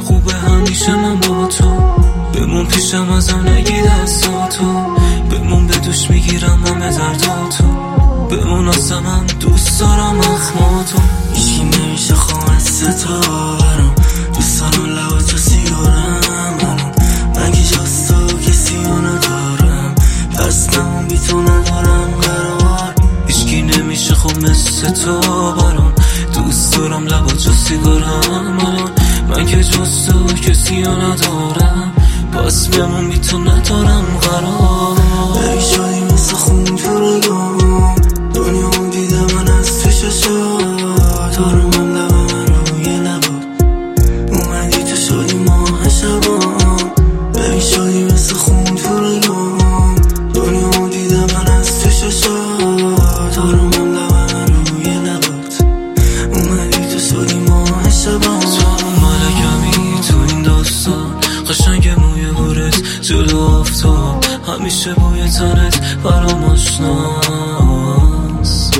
خوبه همیشه من با تو، بمون پیشم ازم نگی دستاتو، بمون به دوش میگیرم همه درداتو، بمون آسه من دوست دارم اخماتو. هیچکی نمیشه خواه از ستارم، دوست دارم لباتو سیگارم الان، من که جز تو کسی رو ندارم، پس نمون بی تو ندارم قرار. هیچکی نمیشه خوب مثل تو برام، دوست دارم لباتو سیگارم الان، من که جز تو کسی رو ندارم، پس بمون بی تو ندارم قرار. ببین شدی مثل خون تو رگام، دنیا دیده من از تو ششات، آرومم لبم من روی لبات اومدی تو شدی ماه شبام. ببین شدی مثل خون تو رگام، دنیا دیده من از تو ششات، آرومم لبم من روی لبات اومدی تو شدی ماه شبام. تو ملکمی تو این داستان، قشنگ موی هورت جلو آفتاب، همیشه بوی تنت برام آشناست.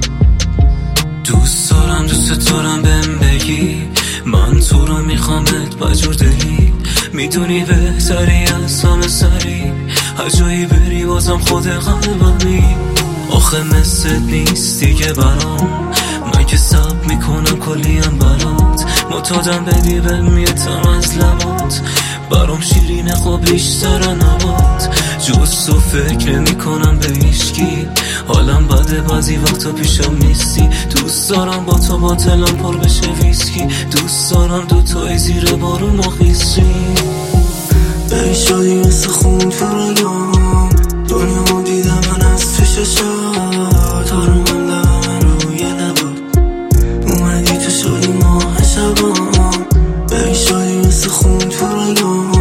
دوست دارم بهم بگی من تو رو میخوامت بجور دلی، میدونی بهتری از همه سری، هر جایی بری بازم خود قلبمی. آخه مثل نیست دیگه برام، من که سب میکنم کلیم برات، معتادم بدی به میتم از لبات، برام شیرینه خب بیشتر نبات، جز تو فکر نمی کنم به هیچکی، حالم بده بعضی وقتا پیشم نیستی، دوست دارم با تو باطلم پر بشه ویسکی، دوست دارم دوتایی زیر بارون ما خیسی. ببین شدی مثل خون تو رگام، دنیا دیده من از تو ششات، آرومم لبم من روی لبات اومدی تو شدی ماه شبام. ببین شدی مثل خون تو رگام،